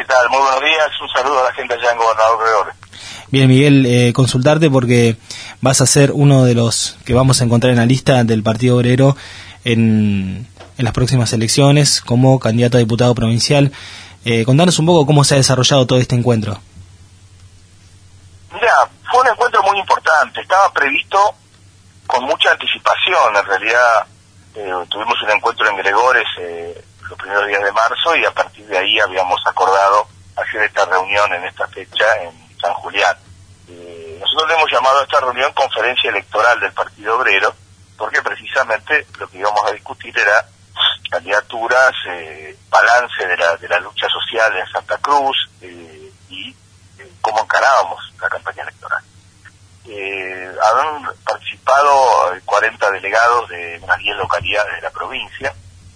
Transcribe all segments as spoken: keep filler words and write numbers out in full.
tal? Muy buenos días, un saludo a la gente allá en Gobernador Redores. Bien, Miguel, eh, consultarte porque vas a ser uno de los que vamos a encontrar en la lista del Partido Obrero en, en las próximas elecciones como candidato a diputado provincial. Eh, contanos un poco cómo se ha desarrollado todo este encuentro. Mira, fue un encuentro muy importante, estaba previsto con mucha anticipación. En realidad eh, tuvimos un encuentro en Gregores eh, los primeros días de marzo y a partir de ahí habíamos acordado hacer esta reunión en esta fecha en San Julián. Eh, nosotros le hemos llamado a esta reunión Conferencia Electoral del Partido Obrero, porque precisamente lo que íbamos a discutir era candidaturas, eh, balance de la, de la lucha social en Santa Cruz eh, y eh, cómo encarábamos la campaña electoral. Eh, han participado cuarenta delegados de unas diez localidades de la provincia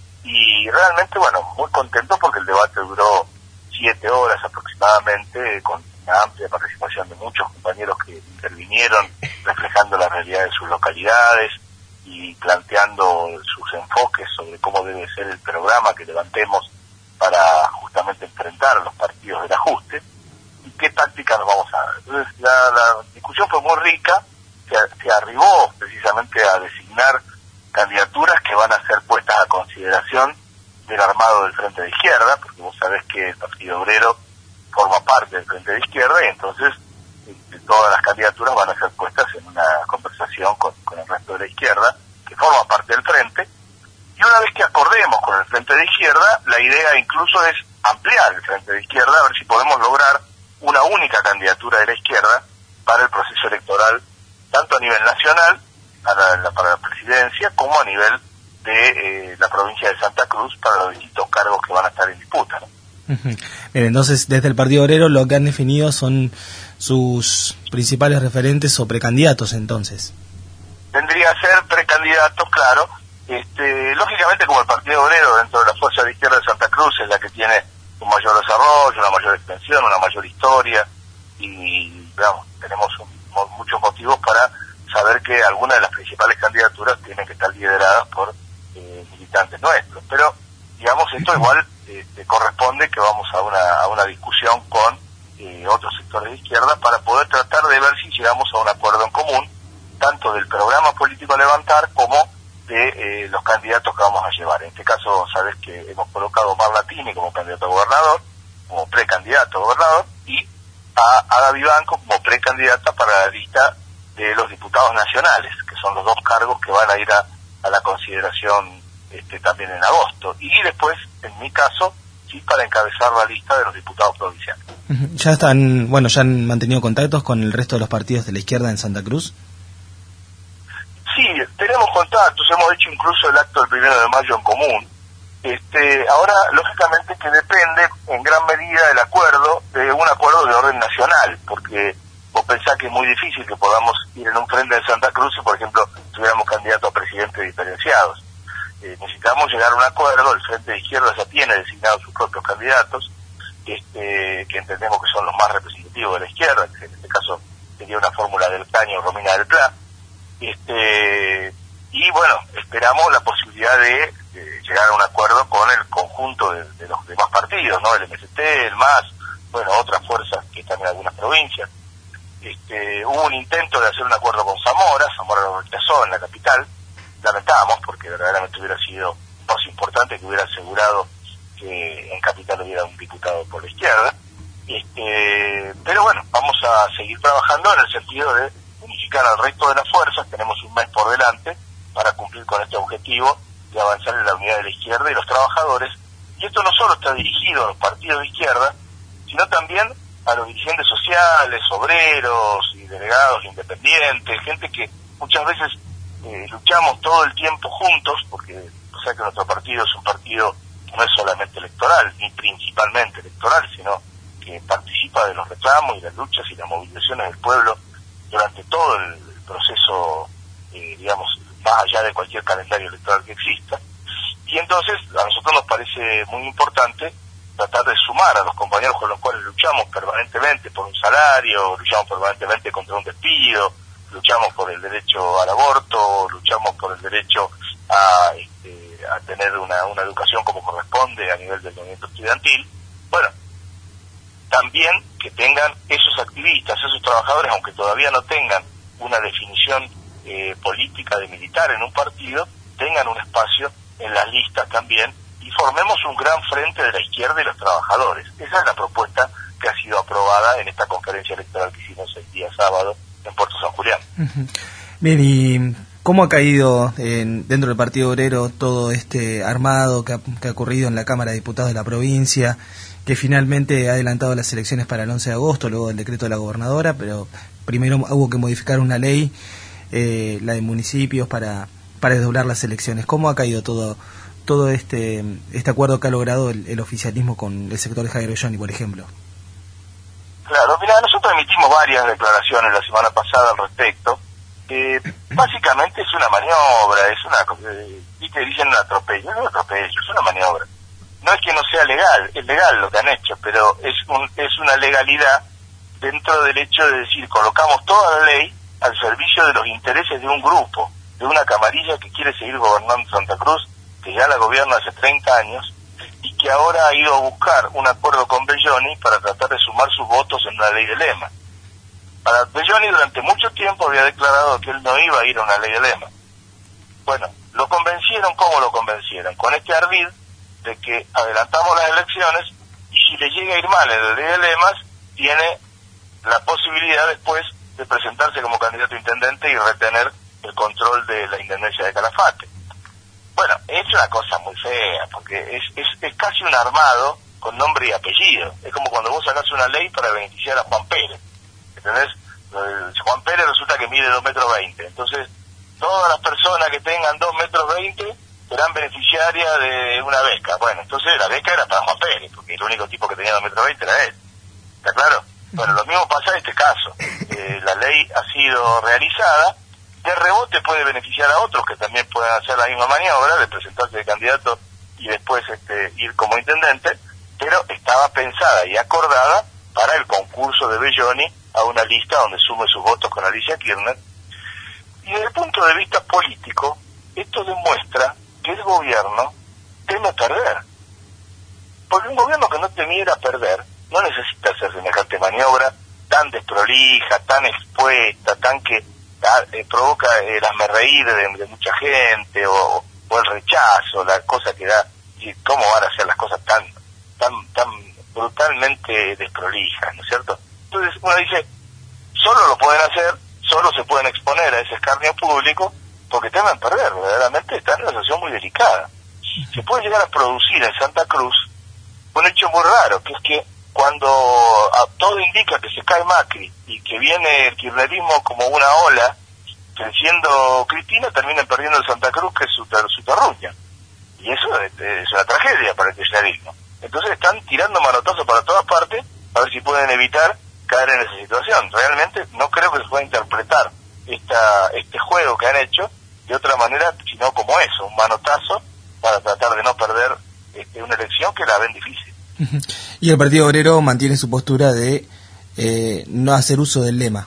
y realmente, bueno, muy contentos porque el debate duró siete horas aproximadamente, con una amplia participación de muchos compañeros que intervinieron reflejando la realidad de sus localidades y planteando sus enfoques sobre cómo debe ser el programa que levantemos para justamente enfrentar a los partidos del ajuste y qué táctica nos vamos a dar. Entonces la, la discusión fue muy rica, se, se arribó precisamente a designar candidaturas que van a ser puestas a consideración del armado del Frente de Izquierda, porque vos sabés que el Partido Obrero forma parte del Frente de Izquierda y entonces eh, todas las candidaturas van a ser puestas en una conversación con, con el resto de la izquierda, que forma parte del Frente, y una vez que acordemos con el Frente de Izquierda, la idea incluso es ampliar el Frente de Izquierda, a ver si podemos lograr una única candidatura de la izquierda para el proceso electoral, tanto a nivel nacional, para la, para la presidencia, como a nivel de eh, la provincia de Santa Cruz para los distintos cargos que van a estar en disputa, ¿no? Uh-huh. Bien, entonces desde el Partido Obrero lo que han definido son sus principales referentes o precandidatos, entonces. Tendría que ser precandidatos, claro. Este, lógicamente, como el Partido Obrero dentro de la Fuerza de Izquierda de Santa Cruz es la que tiene un mayor desarrollo, una mayor extensión, una mayor historia, y digamos, tenemos un, muchos motivos para saber que algunas de las principales candidaturas tienen que estar lideradas por eh, militantes nuestros. Pero, digamos, esto igual eh, corresponde que vamos a una, a una discusión con eh, otros sectores de izquierda para poder tratar de ver si llegamos a un acuerdo en común, tanto del programa político a levantar como de eh, los candidatos que vamos a llevar. En este caso, sabes que hemos colocado a Omar Latini como candidato a gobernador, como precandidato a gobernador, y a Ada Vivanco como precandidata para la lista de los diputados nacionales, que son los dos cargos que van a ir a, a la consideración este, también en agosto. Y después, en mi caso, sí, para encabezar la lista de los diputados provinciales. ¿Ya están, bueno, ya han mantenido contactos con el resto de los partidos de la izquierda en Santa Cruz? Sí, tenemos contactos, hemos hecho incluso el acto del primero de mayo en común. Este, ahora, lógicamente, que depende en gran medida del acuerdo, de un acuerdo de orden nacional, porque vos pensás que es muy difícil que podamos ir en un frente de Santa Cruz si, por ejemplo, tuviéramos candidatos a presidente diferenciados. Eh, necesitamos llegar a un acuerdo, el Frente de Izquierda ya tiene designados sus propios candidatos, este, que entendemos que son los más representativos de la izquierda, que en este caso sería una fórmula del Caño, Romina del Pla. Este, y bueno, esperamos la posibilidad de, de llegar a un acuerdo con el conjunto de, de los demás partidos, ¿no? El M S T, el M A S, bueno, otras fuerzas que están en algunas provincias. Este, hubo un intento de hacer un acuerdo con Zamora, Zamora lo rechazó en la capital, lamentamos porque verdaderamente hubiera sido un paso importante que hubiera asegurado que en capital hubiera un diputado por la izquierda. Este, pero bueno, vamos a seguir trabajando en el sentido de unificar al resto de las fuerzas. Tenemos un mes por delante para cumplir con este objetivo de avanzar en la unidad de la izquierda y los trabajadores. Y esto no solo está dirigido a los partidos de izquierda, sino también a los dirigentes sociales, obreros y delegados independientes, gente que muchas veces eh, luchamos todo el tiempo juntos, porque o sea que nuestro partido es un partido no es solamente electoral, ni principalmente electoral, sino que participa de los reclamos y las luchas y las movilizaciones del pueblo durante todo el proceso, eh, digamos, más allá de cualquier calendario electoral que exista. Y entonces a nosotros nos parece muy importante tratar de sumar a los compañeros con los cuales luchamos permanentemente por un salario, luchamos permanentemente contra un despido, luchamos por el derecho al aborto, luchamos por el derecho a, este, a tener una, una educación como corresponde a nivel del movimiento estudiantil. Bueno, también que tengan esos activistas, esos trabajadores, aunque todavía no tengan una definición eh, política de militar en un partido, tengan un espacio en las listas también y formemos un gran frente de la izquierda y los trabajadores. Esa es la propuesta que ha sido aprobada en esta conferencia electoral que hicimos el día sábado en Puerto San Julián. Uh-huh. Bien, ¿y cómo ha caído en, dentro del Partido Obrero todo este armado que ha, que ha ocurrido en la Cámara de Diputados de la provincia, que finalmente ha adelantado las elecciones para el once de agosto, luego del decreto de la gobernadora, pero primero hubo que modificar una ley, eh, la de municipios, para, para desdoblar las elecciones? ¿Cómo ha caído todo todo este este acuerdo que ha logrado el, el oficialismo con el sector de Javier Belloni, por ejemplo? Claro, mira, nosotros emitimos varias declaraciones la semana pasada al respecto. Eh, básicamente es una maniobra, es una, eh, ¿viste? Dicen un atropello, no es un atropello, es una maniobra. No es que no sea legal, es legal lo que han hecho, pero es un, es una legalidad dentro del hecho de decir, colocamos toda la ley al servicio de los intereses de un grupo, de una camarilla que quiere seguir gobernando Santa Cruz, que ya la gobierna hace treinta años, y que ahora ha ido a buscar un acuerdo con Belloni para tratar de sumar sus votos en una ley de lema. Para Belloni durante mucho tiempo había declarado que él no iba a ir a una ley de lema. Bueno, lo convencieron, ¿cómo lo convencieron? Con este ardid de que adelantamos las elecciones y si le llega a ir mal en la ley de lemas, tiene la posibilidad después de presentarse como candidato a intendente y retener el control de la intendencia de Calafate. Bueno, es una cosa muy fea, porque es, es, es casi un armado con nombre y apellido. Es como cuando vos sacás una ley para beneficiar a Juan Pérez, ¿entendés? Juan Pérez resulta que mide dos metros veinte, entonces todas las personas que tengan dos metros veinte serán beneficiarias de una beca. Bueno, entonces la beca era para Juan Pérez, porque el único tipo que tenía dos metros veinte era él. ¿Está claro? Bueno, lo mismo pasa en este caso. Eh, la ley ha sido realizada, de rebote puede beneficiar a otros que también puedan hacer la misma maniobra de presentarse de candidato y después este, ir como intendente, pero estaba pensada y acordada para el concurso de Belloni a una lista donde sume sus votos con Alicia Kirchner. Y desde el punto de vista político, esto demuestra que el gobierno teme perder. Porque un gobierno que no temiera perder no necesita hacer semejante maniobra tan desprolija, tan expuesta, tan que eh, provoca el hazmerreír de, de mucha gente o, o el rechazo, la cosa que da, y cómo van a hacer las cosas tan tan tan brutalmente desprolijas, ¿no es cierto? Entonces uno dice, solo lo pueden hacer, solo se pueden exponer a ese escarnio público porque temen perder, verdaderamente están en una situación muy delicada. Se puede llegar a producir en Santa Cruz un hecho muy raro, que es que cuando a, todo indica que se cae Macri y que viene el kirchnerismo como una ola, creciendo Cristina, terminan perdiendo el Santa Cruz, que es su, su terruña. Y eso es, es una tragedia para el kirchnerismo. Entonces están tirando manotazos para todas partes a ver si pueden evitar caer en esa situación. Realmente no creo que se pueda interpretar esta, este juego que han hecho de otra manera, sino como eso, un manotazo para tratar de no perder este, una elección que la ven difícil. Y el Partido Obrero mantiene su postura de eh, no hacer uso del lema.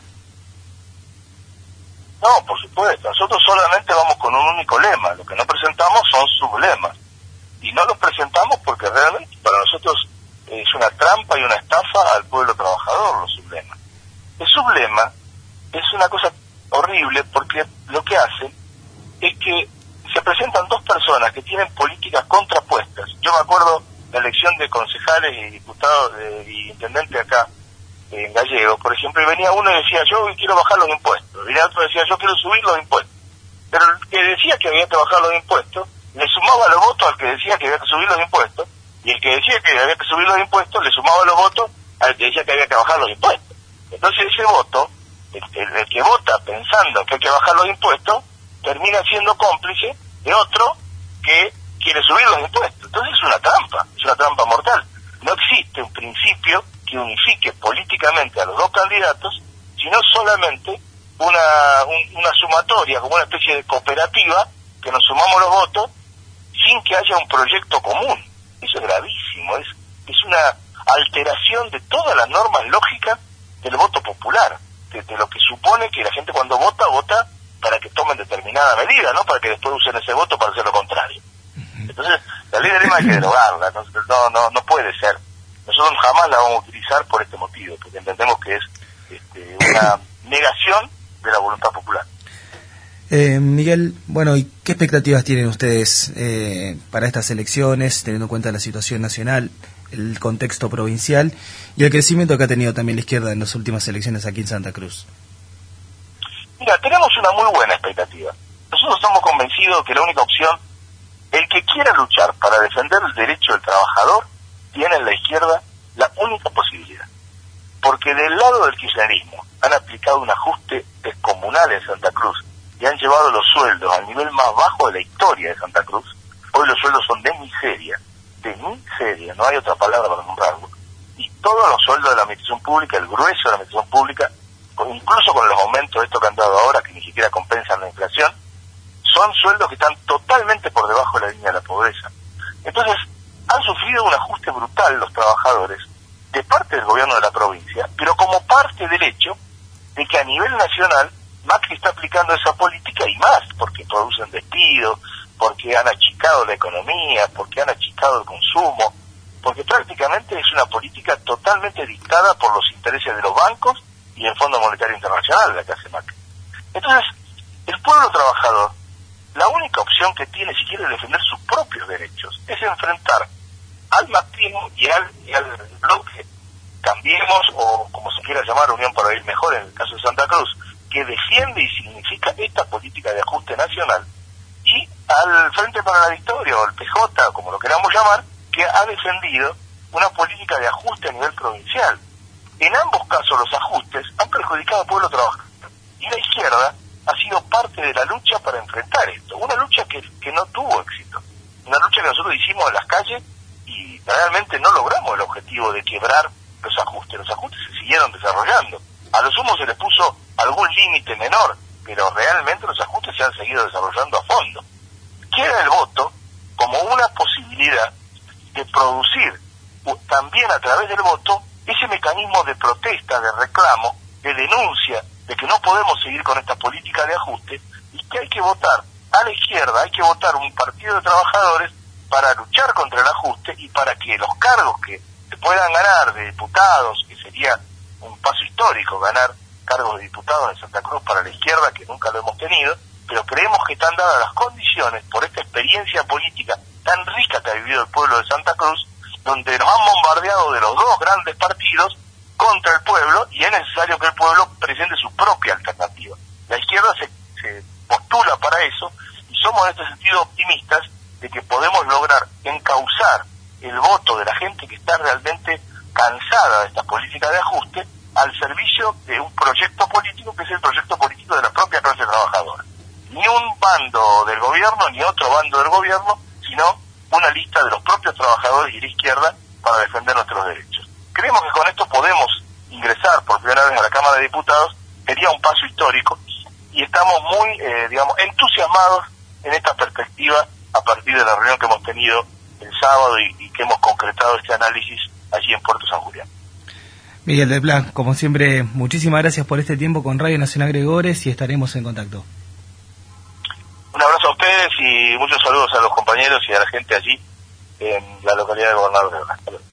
No, por supuesto, nosotros solamente vamos con un único lema, lo que no presentamos son sublemas, y no los presentamos porque realmente para nosotros es una trampa y una estafa al pueblo trabajador los sublemas. El sublema es una cosa horrible porque lo que hace es que se presentan dos personas que tienen políticas contrapuestas. Yo me acuerdo la elección de concejales y diputados de, y intendentes acá en Gallego, por ejemplo, y venía uno y decía, yo quiero bajar los impuestos, venía otro y decía, yo quiero subir los impuestos, pero el que decía que había que bajar los impuestos le sumaba los votos al que decía que había que subir los impuestos, y el que decía que había que subir los impuestos le sumaba los votos al que decía que había que bajar los impuestos. Entonces ese voto, el, el, el que vota pensando que hay que bajar los impuestos, termina siendo cómplice de otro que quiere subir los impuestos. Entonces es una trampa, es una trampa mortal. No existe un principio que unifique políticamente a los dos candidatos, sino solamente una, un, una sumatoria, como una especie de cooperativa, que nos sumamos los votos sin que haya un proyecto común. Eso es gravísimo, es, es una alteración de todas las normas lógicas del voto popular, de, de lo que supone que la gente cuando vota, vota para que tomen determinada medida, no para que después usen ese voto para hacer lo contrario. Entonces, la ley de lema hay que derogarla, no, no, no, no puede ser nosotros jamás la vamos a utilizar por este motivo, porque entendemos que es este, una negación de la voluntad popular. Eh, Miguel, bueno, ¿y qué expectativas tienen ustedes eh, para estas elecciones, teniendo en cuenta la situación nacional, el contexto provincial y el crecimiento que ha tenido también la izquierda en las últimas elecciones aquí en Santa Cruz? Mira, tenemos una muy buena expectativa. Nosotros estamos convencidos que la única opción, el que quiera luchar para defender el derecho del trabajador, tiene en la izquierda la única posibilidad. Porque del lado del kirchnerismo han aplicado un ajuste descomunal en Santa Cruz y han llevado los sueldos al nivel más bajo de la historia de Santa Cruz. Hoy los sueldos son de miseria, de miseria, no hay otra palabra para nombrarlo. Y todos los sueldos de la administración pública, el grueso de la administración pública, incluso con los aumentos de esto que han dado ahora, que ni siquiera compensan la inflación, son sueldos que están totalmente por debajo de la línea de la pobreza. Entonces, han sufrido un ajuste brutal los trabajadores de parte del gobierno de la provincia, pero como parte del hecho de que a nivel nacional Macri está aplicando esa política y más, porque producen despidos, porque han achicado la economía, porque han achicado el consumo, porque prácticamente es una política totalmente dictada por los intereses de los bancos y el Fondo Monetario Internacional, la que hace Macri. Entonces, el pueblo trabajador, la única opción que tiene si quiere defender sus propios derechos es enfrentar al macrismo y al, y al bloque Cambiemos, o como se quiera llamar, Unión para Vivir Mejor en el caso de Santa Cruz, que defiende y significa esta política de ajuste nacional, y al Frente para la Victoria, o el P J, como lo queramos llamar, que ha defendido una política de ajuste a nivel provincial. En ambos casos los ajustes han perjudicado al pueblo trabajador, y la izquierda ha sido parte de la lucha para enfrentar esto, una lucha que, que no tuvo éxito, una lucha que nosotros hicimos en las calles y realmente no logramos el objetivo de quebrar los ajustes. Los ajustes se siguieron desarrollando, a lo sumo se les puso algún límite menor, pero realmente los ajustes se han seguido desarrollando a fondo. Queda el voto como una posibilidad de producir también a través del voto ese mecanismo de protesta, de reclamo, de denuncia, de que no podemos seguir con esta política de ajuste y que hay que votar a la izquierda, hay que votar un partido de trabajadores para luchar contra el ajuste y para que los cargos que se puedan ganar de diputados, que sería un paso histórico ganar cargos de diputados en Santa Cruz para la izquierda, que nunca lo hemos tenido, pero creemos que están dadas las condiciones por esta experiencia política tan rica que ha vivido el pueblo de Santa Cruz, donde nos han bombardeado de los dos grandes partidos contra el pueblo, y es necesario que el pueblo presente su propia alternativa. La izquierda se, se postula para eso, y somos en este sentido optimistas de que podemos lograr encauzar el voto de la gente que está realmente cansada de esta política de ajuste al servicio de un proyecto político que es el proyecto político de la propia clase trabajadora. Ni un bando del gobierno, ni otro bando del gobierno, sino una lista de los propios trabajadores y la izquierda para defender nuestros derechos. Creemos que con esto podemos ingresar por primera vez a la Cámara de Diputados, sería un paso histórico, y estamos muy, eh, digamos, entusiasmados en esta perspectiva a partir de la reunión que hemos tenido el sábado y, y que hemos concretado este análisis allí en Puerto San Julián. Miguel del Plan, como siempre, muchísimas gracias por este tiempo con Radio Nacional Gregores y estaremos en contacto. Un abrazo a ustedes y muchos saludos a los compañeros y a la gente allí en la localidad de Gobernador León.